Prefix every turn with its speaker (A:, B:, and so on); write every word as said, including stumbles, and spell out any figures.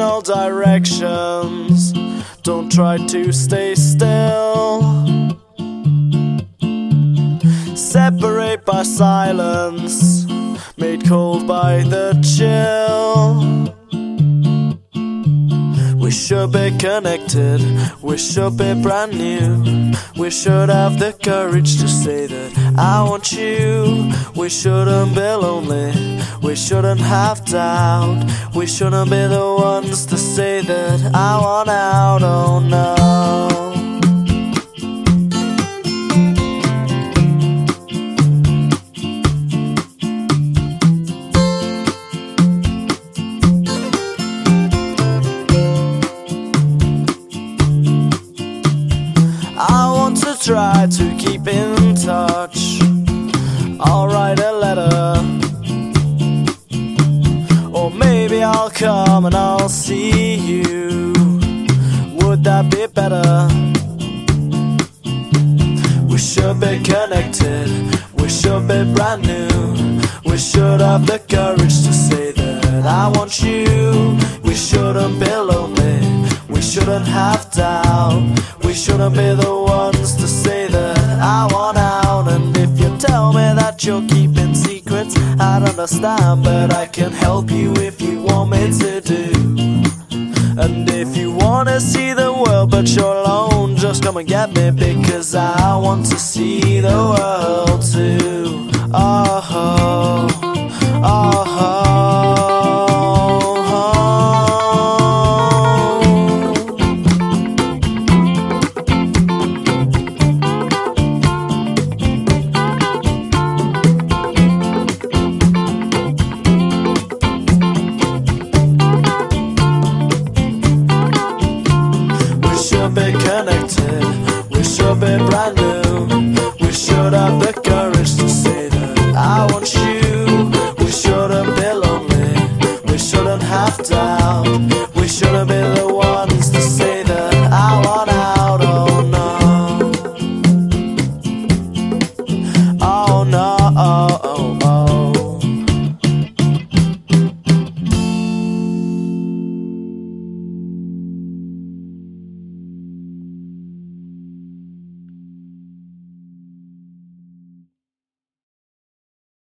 A: all directions. Don't try to stay still. Separate by silence, made cold by the chill. We should be connected, we should be brand new. We should have the courage to say that I want you. We shouldn't be lonely, we shouldn't have doubt. We shouldn't be the ones to say that I want out, oh no. I want to try to keep in touch. I'll write a letter, or maybe I'll come and I'll see you. Would that be better? We should be connected, we should be brand new. We should have the courage to say that I want you. We shouldn't be lonely, we shouldn't have doubt. We shouldn't be the ones to say that I want out. And if you tell me that you're keeping secrets, I'd understand, but I can help you if you want me to do. And if you wanna see the world but you're alone, just come and get me,